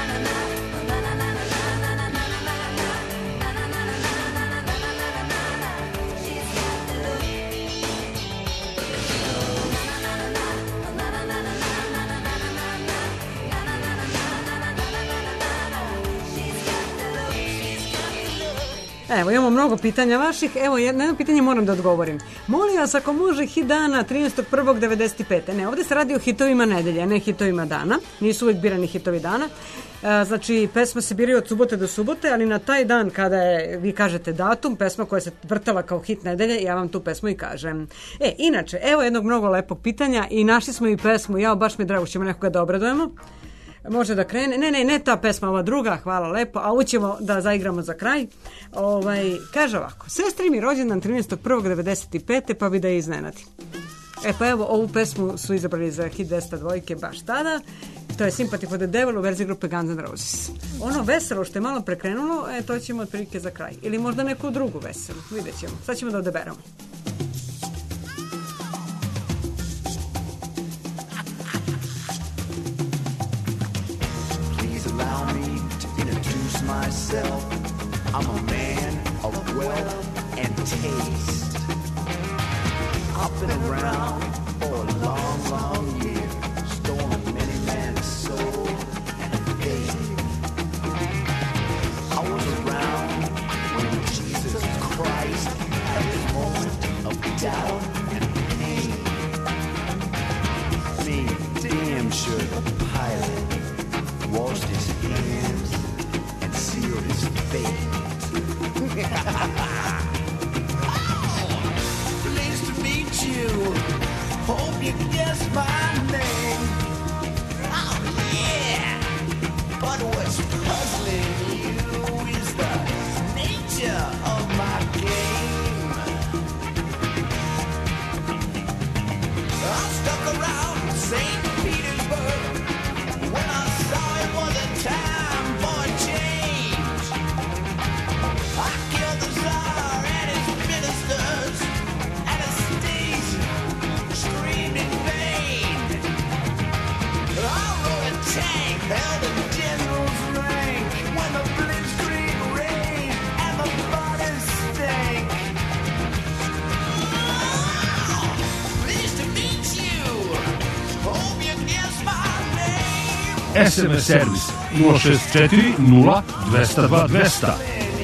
Evo, imamo mnogo pitanja vaših. Evo, na jedno pitanje moram da odgovorim. Molim vas, ako može hit dana 13.1.95. Ne, ovdje se radi o hitovima nedelje, ne hitovima dana. Nisu uvijek birani hitovi dana. Znači, pesma se biraju od subote do subote, ali na taj dan kada je, vi kažete datum, pesma koja se vrtala kao hit nedelje, ja vam tu pesmu i kažem. Inače, evo jednog mnogo lepog pitanja i našli smo i pesmu, baš mi je drago, ćemo nekoga da obradujemo. Može da krene. Ne ta pesma, ova druga, hvala lepo, a ovo ćemo da zaigramo za kraj. Kaže ovako, sestri mi rođendan 13.1.95. pa bi da je iznenadi. Pa evo, ovu pesmu su izabrali za hit 202 baš tada. To je Sympathy for the Devil u verziji grupe Guns N' Roses. Ono veselo što je malo prekrenulo, to ćemo otprilike za kraj. Ili možda neku drugu veselu, vidjet ćemo. Sad ćemo da odeberamo. Allow me to introduce myself. I'm a man of wealth and taste. I've been around for a long, long year, stolen many man's soul and faith. I was around when Jesus Christ had his moment of doubt and pain. Me, damn sure the pilot tank held in the general's rank when the blitzkrieg rain and the bodies stank. Pleased to meet you. Hope you guess my name. SMS servis 064 0 202 200.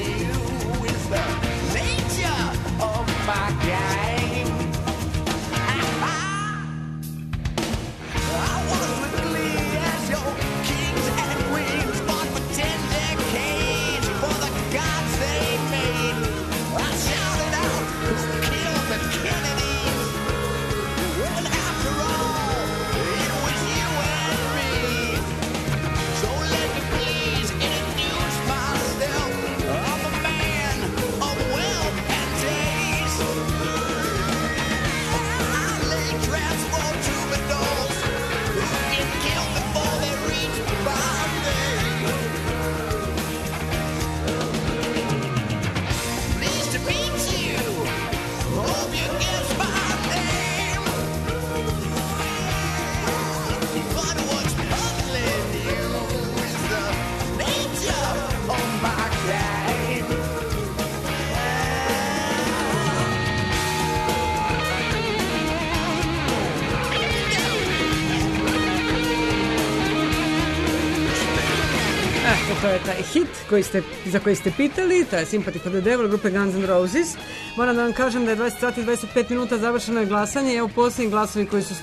To je taj hit za koji ste pitali, to je Sympathy for the Devil grupe Guns N' Roses. Moram da vam kažem da je 20 sati i 25 minuta završeno je glasanje. Evo posljednji glasovi koji su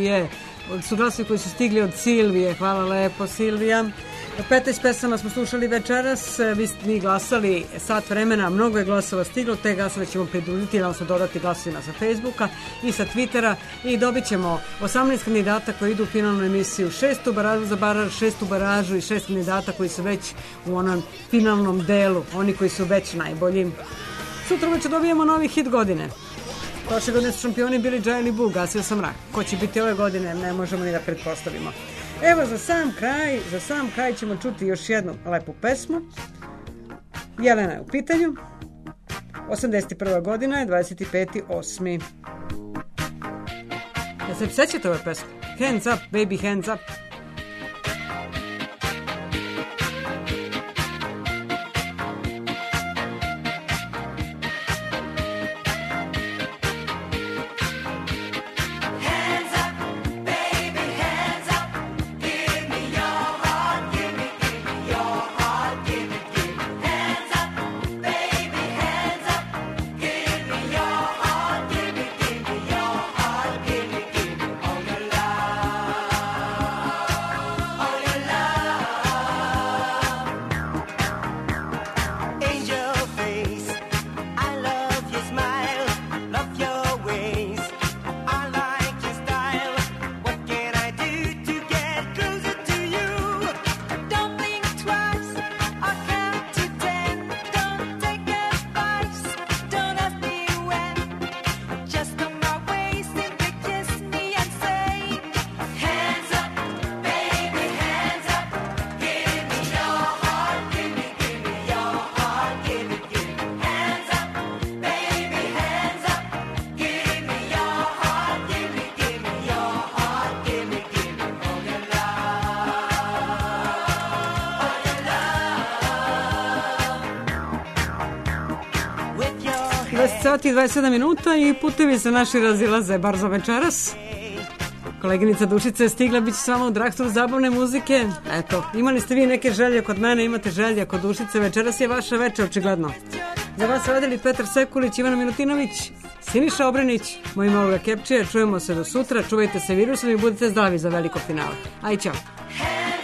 stigli od Silvije. Hvala lepo, Silvija. 15 pesama smo slušali večeras, vi ste glasali sat vremena, mnogo je glasova stiglo, te glasove ćemo pridružiti, odnosno dodati glasovima sa Facebooka i sa Twittera i dobit ćemo 18 kandidata koji idu u finalnu emisiju, 6 u baražu za baraž, 6 u baražu i 6 kandidata koji su već u onom finalnom delu, oni koji su već najbolji. Sutra već dobijemo novi hit godine. Prošle godine su šampioni bili Džaj ili Bu, gasio sam mrak. Ko će biti ove godine, ne možemo ni da pretpostavimo. Evo, za sam kraj ćemo čuti još jednu lepu pesmu. Jelena je u pitanju. 81. godina je 25.8. Ja se sećate ove pesme? Hands up, baby, hands up. Sati 27 minuta i putevi se naši razilaze, bar za večeras. Koleginica Dušica je stigla, bit će s vama u Dragsturu zabavne muzike. Eto, imali ste vi neke želje kod mene, imate želje kod Dušice, večeras je vaša večer, očigledno. Za vas radili Petar Sekulić, Ivana Milutinović, Siniša Obrenić, moj ime Olga Kepčija, čujemo se do sutra, čuvajte se virusom i budite zdravi za veliko finale. Aj, čao.